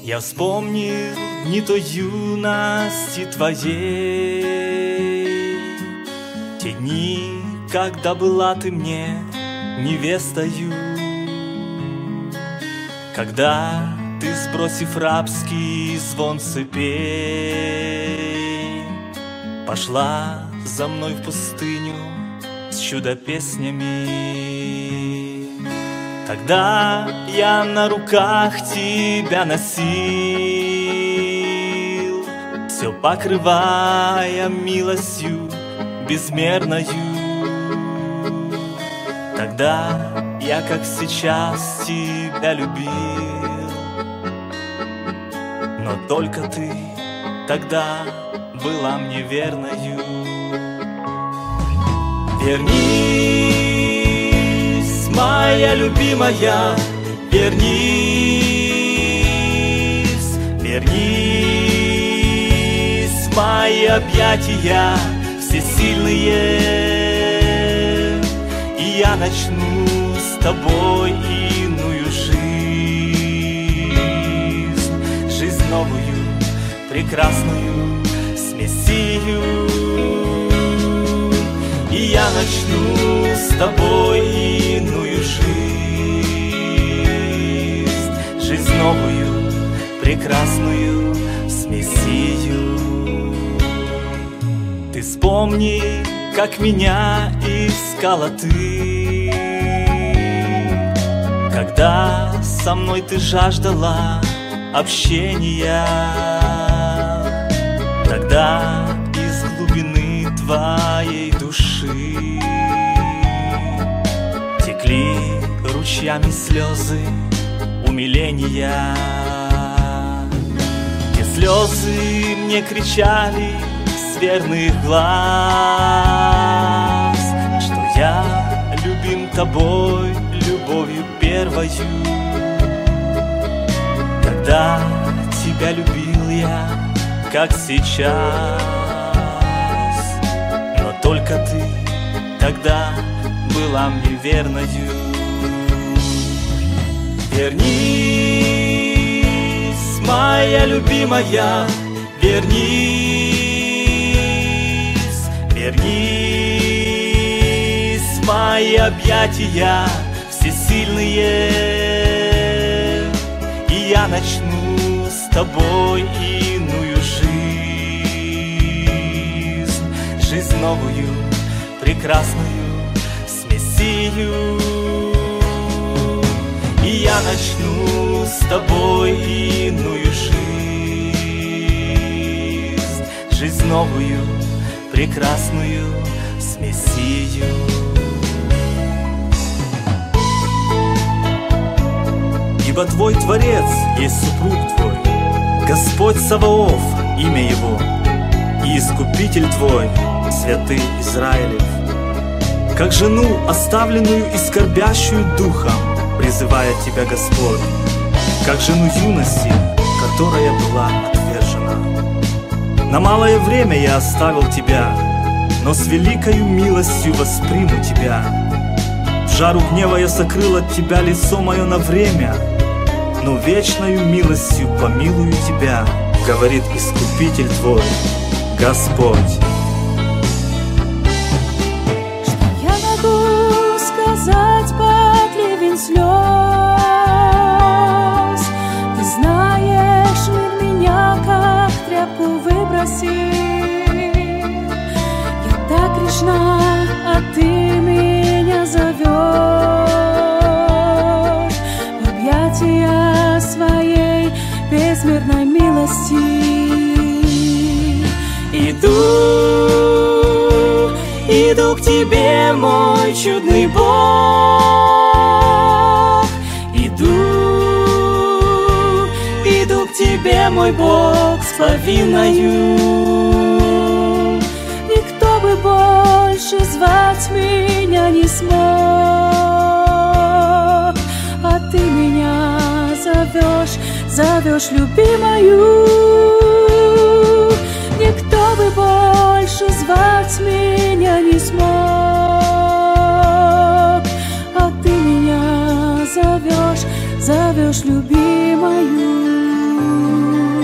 Я вспомнил дни той юности твоей, те дни, когда была ты мне невестою, когда ты, сбросив рабский звон цепей, пошла за мной в пустыню с чудо-песнями. Тогда я на руках тебя носил, все покрывая милостью безмерною. Тогда я, как сейчас, тебя любил, но только ты тогда была мне верною. Вернись, моя любимая, вернись, вернись в мои объятия всесильные, и я начну с тобой иную жизнь, жизнь новую, прекрасную, с Мессию. И я начну с тобой иную жизнь, жизнь новую, прекрасную, с Мессию. Ты вспомни, как меня искала ты, когда со мной ты жаждала общения. Тогда из глубины твоей души текли ручьями слезы умиления. Те слезы мне кричали с верных глаз, что я любим тобой любовью первою. Тогда тебя любил я, как сейчас, но только ты тогда была мне верною. Вернись, моя любимая, вернись, вернись в мои объятия всесильные, и я начну с тобой иную жизнь, жизнь новую, прекрасную, с Мессию. И я начну с тобой иную жизнь, жизнь новую, прекрасную, с Мессию. Ибо твой Творец есть супруг твой, Господь Саваоф, имя Его, и Искупитель твой, святый Израилев. Как жену, оставленную и скорбящую духом, призывает тебя Господь, как жену юности, которая была отвержена. На малое время я оставил тебя, но с великою милостью восприму тебя. В жару гнева я сокрыл от тебя лицо мое на время, но вечною милостью помилую тебя, говорит Искупитель твой, Господь. Что я могу сказать под ливень слез? Ты знаешь, мир меня как тряпку выбросил. Я так грешна, а ты меня зовешь в объятия своей безмерной милости. Иду к тебе, мой чудный Бог. Иду к тебе, мой Бог, с повинною. Никто бы больше звать меня не смог, а ты меня зовешь любимою. Никто бы больше звать меня не смог, а ты меня зовешь любимою. иду.